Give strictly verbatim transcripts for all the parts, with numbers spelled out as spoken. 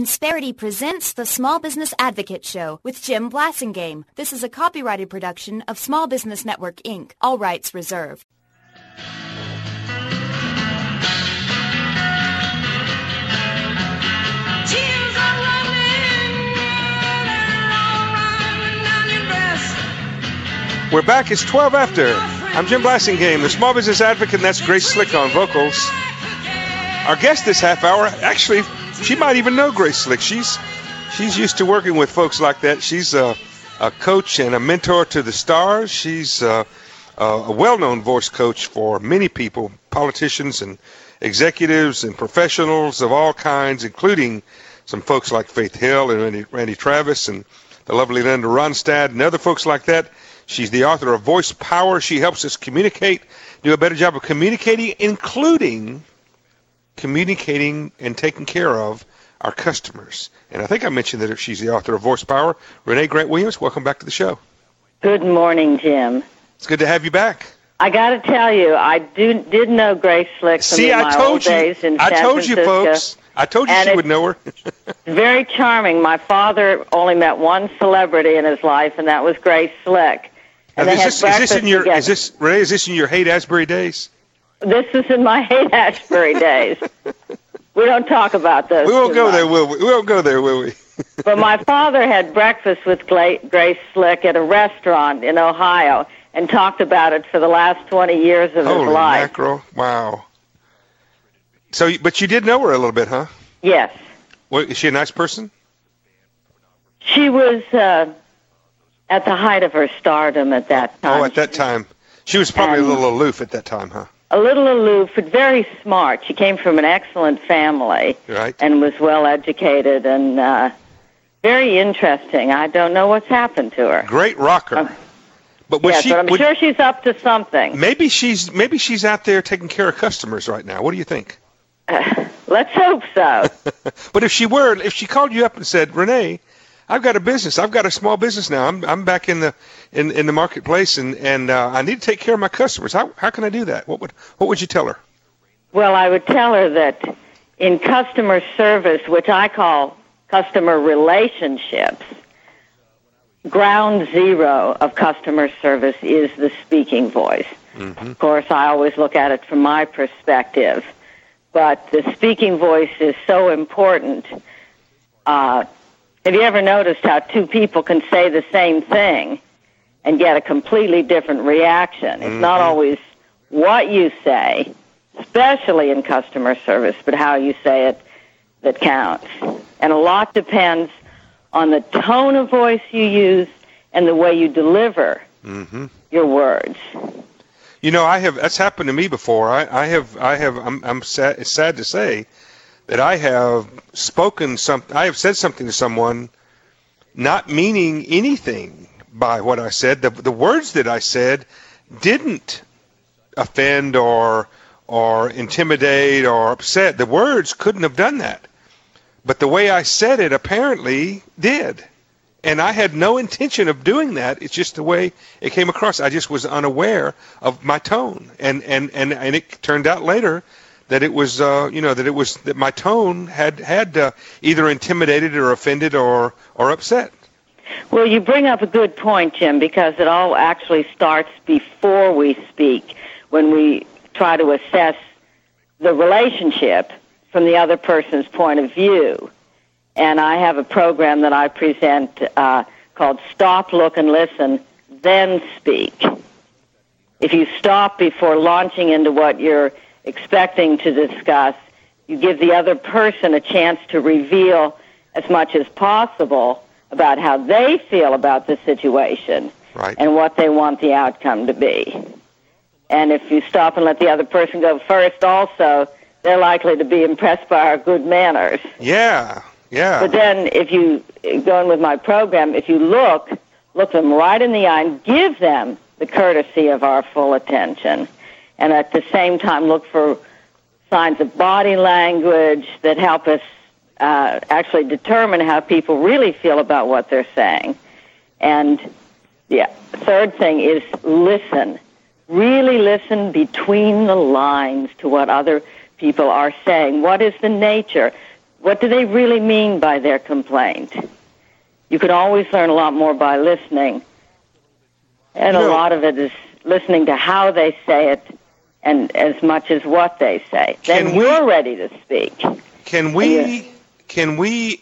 Insperity presents the Small Business Advocate Show with Jim Blasingame. This is a copyrighted production of Small Business Network, Incorporated. All rights reserved. We're back. It's twelve after. I'm Jim Blasingame, the Small Business Advocate, and that's Grace Slick on vocals. Our guest this half hour, actually, she might even know Grace Slick. She's she's used to working with folks like that. She's a, a coach and a mentor to the stars. She's a, a well-known voice coach for many people, politicians and executives and professionals of all kinds, including some folks like Faith Hill and Randy, Randy Travis and the lovely Linda Ronstadt and other folks like that. She's the author of Voice Power. She helps us communicate, do a better job of communicating, including communicating and taking care of our customers. And I think I mentioned that she's the author of Voice Power. Renee Grant-Williams, welcome back to the show. Good morning, Jim. It's good to have you back. I got to tell you, I do, did know Grace Slick from See, my I told old you, days in I San told you, Francisco. folks. I told you And she would know her. Very charming. My father only met one celebrity in his life, and that was Grace Slick. And Now, they is, had this, is this in your? together. Is this Renee? Is this in your Haight-Ashbury days? This is in my Haight-Ashbury days. We don't talk about those. We won't too go much. there, will we? We won't go there, will we? But my father had breakfast with Gla- Grace Slick at a restaurant in Ohio and talked about it for the last twenty years of Holy his life. mackerel! Wow. So, but you did know her a little bit, huh? Yes. Well, is she a nice person? She was uh, at the height of her stardom at that time. Oh, at that time. She was probably And- a little aloof at that time, huh? A little aloof, but very smart. She came from an excellent family Right. and was well educated and uh, very interesting. I don't know what's happened to her. Great rocker. Uh, but was yes, she? but I'm would- sure she's up to something. maybe she's maybe she's out there taking care of customers right now. What do you think? Uh, let's hope so. But if she were, if she called you up and said, Renee, I've got a business. I've got a small business now. I'm I'm back in the in, in the marketplace, and and uh, I need to take care of my customers. How how can I do that? What would what would you tell her? Well, I would tell her that in customer service, which I call customer relationships, ground zero of customer service is the speaking voice. Mm-hmm. Of course, I always look at it from my perspective, but the speaking voice is so important. Uh, have you ever noticed how two people can say the same thing and get a completely different reaction? It's Mm-hmm. not always what you say, especially in customer service, but how you say it that counts. And a lot depends on the tone of voice you use and the way you deliver Mm-hmm. your words. You know, I have that's happened to me before. I, I have I have I'm I'm sad, it's sad to say that I have spoken some I have said something to someone not meaning anything by what I said. The the words that I said didn't offend or or intimidate or upset. The words couldn't have done that. But the way I said it apparently did. And I had no intention of doing that. It's just the way it came across. I just was unaware of my tone. And, and, and, and it turned out later that it was, uh, you know, that it was, that my tone had, had uh, either intimidated or offended or, or upset. Well, you bring up a good point, Jim, because it all actually starts before we speak, when we try to assess the relationship from the other person's point of view. And I have a program that I present uh, called Stop, Look, and Listen, Then Speak. If you stop before launching into what you're expecting to discuss, you give the other person a chance to reveal as much as possible about how they feel about the situation Right. and what they want the outcome to be. And if you stop and let the other person go first also, they're likely to be impressed by our good manners. Yeah, yeah. But then if you, going with my program, if you look, look them right in the eye and give them the courtesy of our full attention. And at the same time, look for signs of body language that help us uh, actually determine how people really feel about what they're saying. And the third thing is listen. Really listen between the lines to what other people are saying. What is the nature? What do they really mean by their complaint? You can always learn a lot more by listening. And You know, a lot of it is listening to how they say it and as much as what they say. Can Then we- you're ready to speak. Can we can we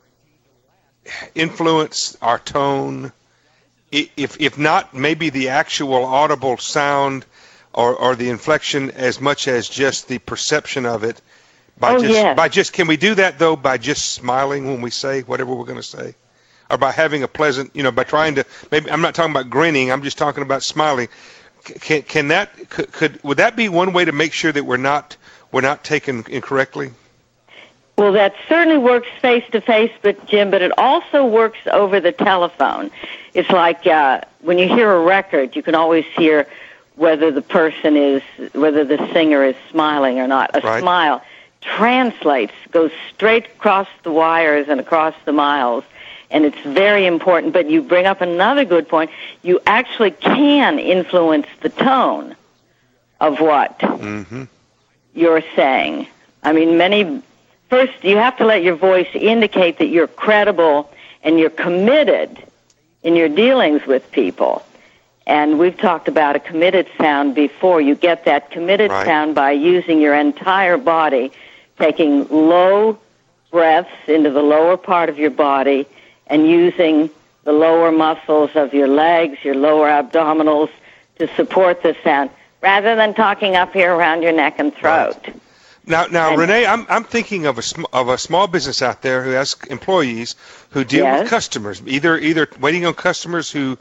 influence our tone? I- If if not, maybe the actual audible sound or, or the inflection as much as just the perception of it. By Oh, just yes. by just can we do that though by just smiling when we say whatever we're going to say, or by having a pleasant, you know, by trying to maybe I'm not talking about grinning. I'm just talking about smiling. C- Can can that could, could would that be one way to make sure that we're not we're not taken incorrectly? Well, that certainly works face-to-face, but Jim, but it also works over the telephone. It's like uh, when you hear a record, you can always hear whether the person is, whether the singer is smiling or not. A Right. smile translates, goes straight across the wires and across the miles, and it's very important. But you bring up another good point. You actually can influence the tone of what Mm-hmm. you're saying. I mean, many... First, you have to let your voice indicate that you're credible and you're committed in your dealings with people. And we've talked about a committed sound before. You get that committed Right. sound by using your entire body, taking low breaths into the lower part of your body and using the lower muscles of your legs, your lower abdominals to support the sound, rather than talking up here around your neck and throat. Right. Now, now, And- Renee, I'm I'm thinking of a sm- of a small business out there who has employees who deal Yes. with customers, either either waiting on customers who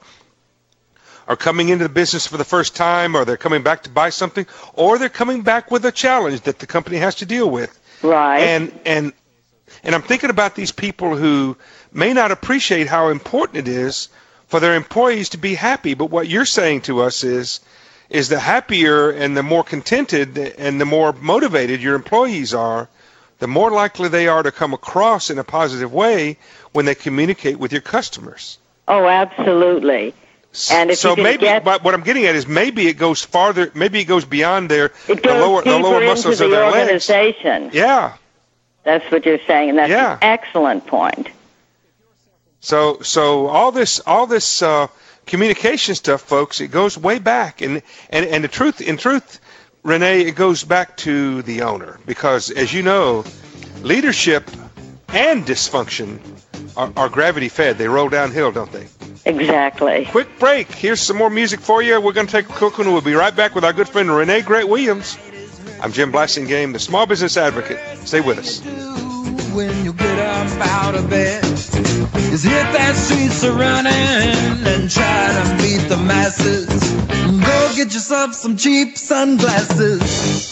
are coming into the business for the first time, or they're coming back to buy something, or they're coming back with a challenge that the company has to deal with. Right. And and and I'm thinking about these people who may not appreciate how important it is for their employees to be happy. But what you're saying to us is, is the happier and the more contented and the more motivated your employees are, the more likely they are to come across in a positive way when they communicate with your customers. Oh, absolutely. And if so you can maybe, get- but what I'm getting at is maybe it goes farther. Maybe it goes beyond their It the goes lower the deeper lower into muscles the of their legs. organization. Yeah. That's what you're saying, and that's Yeah. an excellent point. So so all this all this uh, communication stuff, folks, it goes way back, and and and the truth in truth, Renee, it goes back to the owner, because as you know, leadership and dysfunction are, are gravity fed. They roll downhill, don't they? Exactly. Quick break. Here's some more music for you. We're going to take a quick one, and we'll be right back with our good friend Renee Grant Williams. I'm Jim Blassingame, the Small Business Advocate. Stay with us. When you get up out of bed, is hit that streets a running and try to beat the masses. Go get yourself some cheap sunglasses.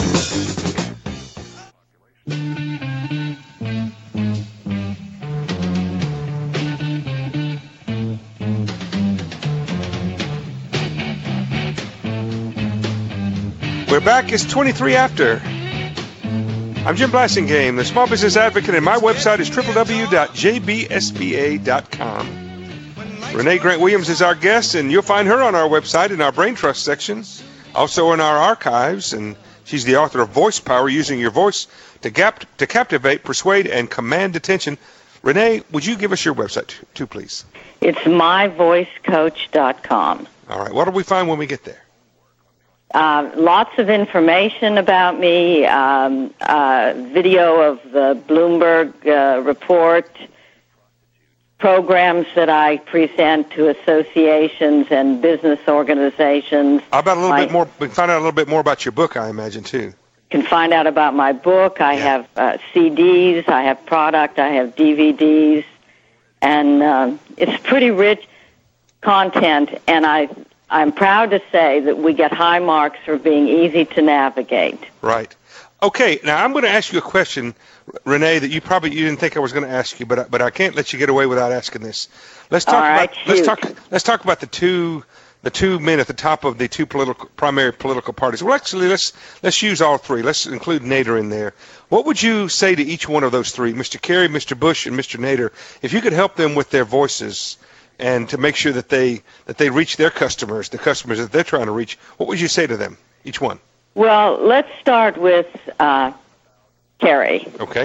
We're back. It's twenty-three after. I'm Jim Blassingame, the Small Business Advocate, and my website is w w w dot j b s b a dot com. Renee Grant Williams is our guest, and you'll find her on our website in our Brain Trust section, also in our archives, and she's the author of Voice Power, Using Your Voice to, gap- to Captivate, Persuade, and Command Attention. Renee, would you give us your website, too, please? It's my voice coach dot com. All right. What do we find when we get there? Uh, lots of information about me, um, uh, video of the Bloomberg uh, report, programs that I present to associations and business organizations. How about a little My- bit more? We can find out a little bit more about your book, I imagine, too. Can find out about my book. I Yeah. have uh, C Ds, I have product, I have D V Ds, and um, it's pretty rich content, and I I'm proud to say that we get high marks for being easy to navigate. Right. Okay. Now I'm going to ask you a question, Renee, that you probably you didn't think I was going to ask you, but I- but I can't let you get away without asking this. Let's talk All right, about let's shoot. talk let's talk about the two the two men at the top of the two political primary political parties. Well, actually, let's let's use all three. Let's include Nader in there. What would you say to each one of those three, Mister Kerry, Mister Bush, and Mister Nader, if you could help them with their voices and to make sure that they that they reach their customers, the customers that they're trying to reach? What would you say to them, each one? Well, let's start with uh, Kerry. Okay.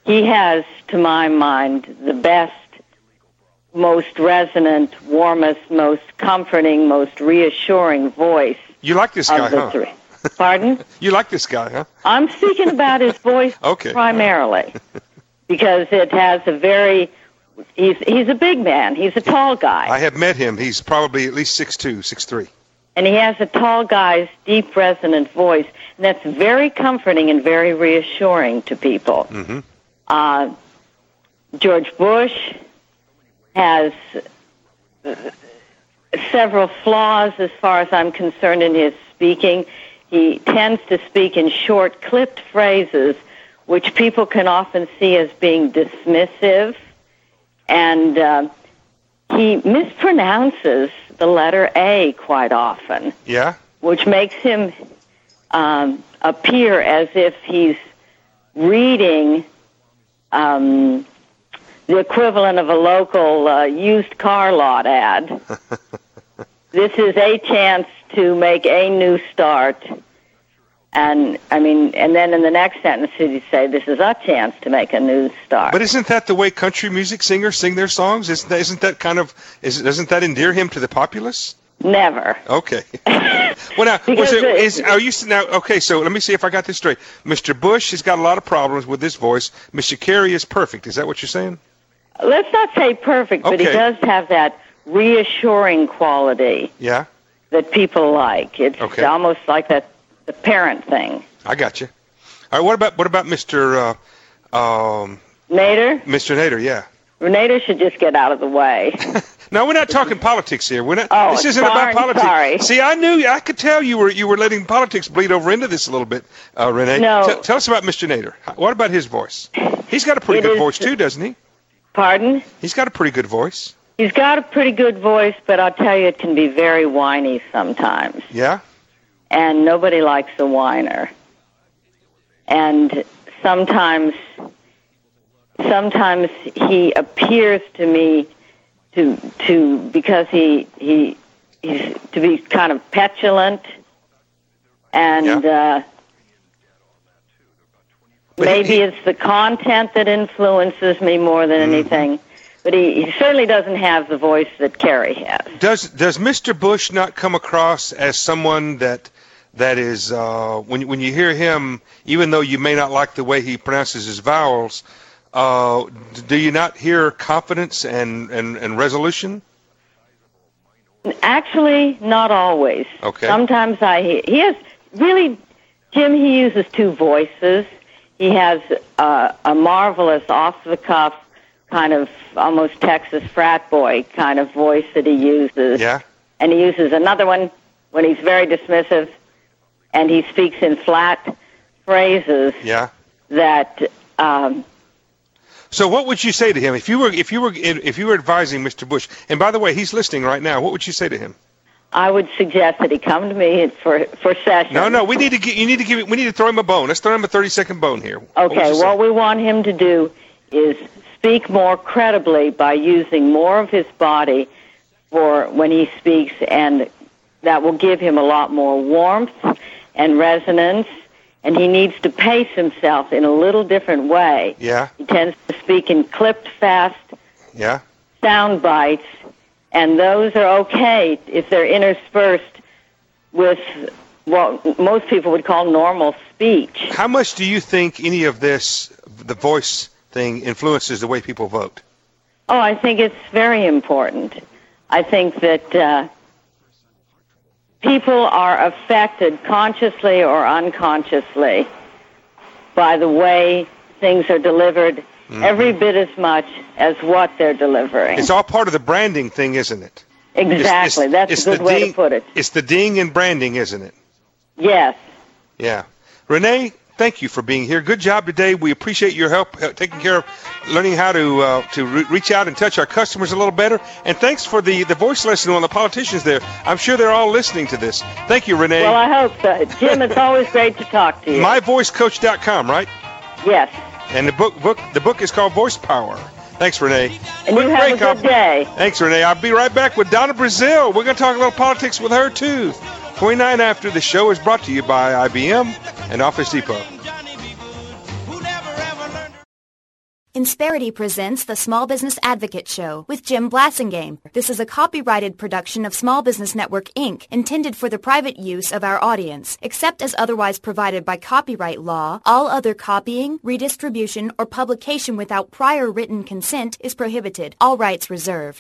he has, to my mind, the best, most resonant, warmest, most comforting, most reassuring voice. You like this guy, of the huh? three. Pardon? You like this guy, huh? I'm speaking about his voice okay. primarily because it has a very, he's he's a big man. He's a tall guy. I have met him. He's probably at least six two, six three. And he has a tall guy's deep, resonant voice, and that's very comforting and very reassuring to people. Mm-hmm. Uh, George Bush has several flaws as far as I'm concerned in his speaking. He tends to speak in short, clipped phrases, which people can often see as being dismissive. And uh, he mispronounces the letter A quite often. Yeah? Which makes him um, appear as if he's reading um, the equivalent of a local uh, used car lot ad. This is a chance to make a new start. And, I mean, and then in the next sentence he'd say, this is a chance to make a new start. But isn't that the way country music singers sing their songs? Isn't that, isn't that kind of, is, doesn't that endear him to the populace? Never. Okay. Well, now, was it, is, are you, now, okay, so let me see if I got this straight. Mister Bush has got a lot of problems with his voice. Mister Kerry is perfect. Is that what you're saying? Let's not say perfect, but okay. he does have that reassuring quality. Yeah. That people like. It's okay. almost like that the parent thing. I got you. All right. What about what about Mister Uh, um, Nader? Mister Nader, yeah. Nader should just get out of the way. No, we're not talking politics here. We're not. Oh, this isn't sorry, about politics. Sorry. See, I knew. I could tell you were you were letting politics bleed over into this a little bit, uh, Renee. No. T- tell us about Mister Nader. What about his voice? He's got a pretty it good is, voice too, doesn't he? Pardon? He's got a pretty good voice. He's got a pretty good voice, but I'll tell you, it can be very whiny sometimes. Yeah? And nobody likes a whiner. And sometimes, sometimes he appears to me to to because he he he's to be kind of petulant, and yeah. uh, maybe he, he, it's the content that influences me more than mm-hmm. anything. But he, he certainly doesn't have the voice that Kerry has. Does does Mister Bush not come across as someone that that is uh, when when you hear him, even though you may not like the way he pronounces his vowels, uh, do you not hear confidence and, and, and resolution? Actually, not always. Okay. Sometimes I he has really Jim. He uses two voices. He has uh, a marvelous off the cuff, kind of almost Texas frat boy kind of voice that he uses. Yeah. And he uses another one when he's very dismissive, and he speaks in flat phrases. Yeah. That. Um, so, what would you say to him if you were if you were if you were advising Mister Bush? And by the way, he's listening right now. What would you say to him? I would suggest that he come to me for for sessions. No, no, we need to get you need to give we need to throw him a bone. Let's throw him a thirty second bone here. Okay. What, what we want him to do is speak more credibly by using more of his body for when he speaks, and that will give him a lot more warmth and resonance, and he needs to pace himself in a little different way. Yeah. He tends to speak in clipped, fast yeah. sound bites, and those are okay if they're interspersed with what most people would call normal speech. How much do you think any of this, the voice thing, influences the way people vote? Oh, I think it's very important. I think that uh, people are affected consciously or unconsciously by the way things are delivered mm-hmm. every bit as much as what they're delivering. It's all part of the branding thing, isn't it? Exactly. It's, it's, That's it's a good way ding, to put it. It's the ding in branding, isn't it? Yes. Yeah. Renee, thank you for being here. Good job today. We appreciate your help uh, taking care of learning how to uh, to re- reach out and touch our customers a little better. And thanks for the, the voice lesson on the politicians there. I'm sure they're all listening to this. Thank you, Renee. Well, I hope so. Jim, it's always great to talk to you. my voice coach dot com, right? Yes. And the book book the book is called Voice Power. Thanks, Renee. And Quick you have break, a good I'll, day. Thanks, Renee. I'll be right back with Donna Brazil. We're going to talk a little politics with her, too. twenty-nine after. The show is brought to you by I B M and Office Depot. Insperity presents the Small Business Advocate Show with Jim Blasingame. This is a copyrighted production of Small Business Network, Incorporated, intended for the private use of our audience. Except as otherwise provided by copyright law, all other copying, redistribution, or publication without prior written consent is prohibited. All rights reserved.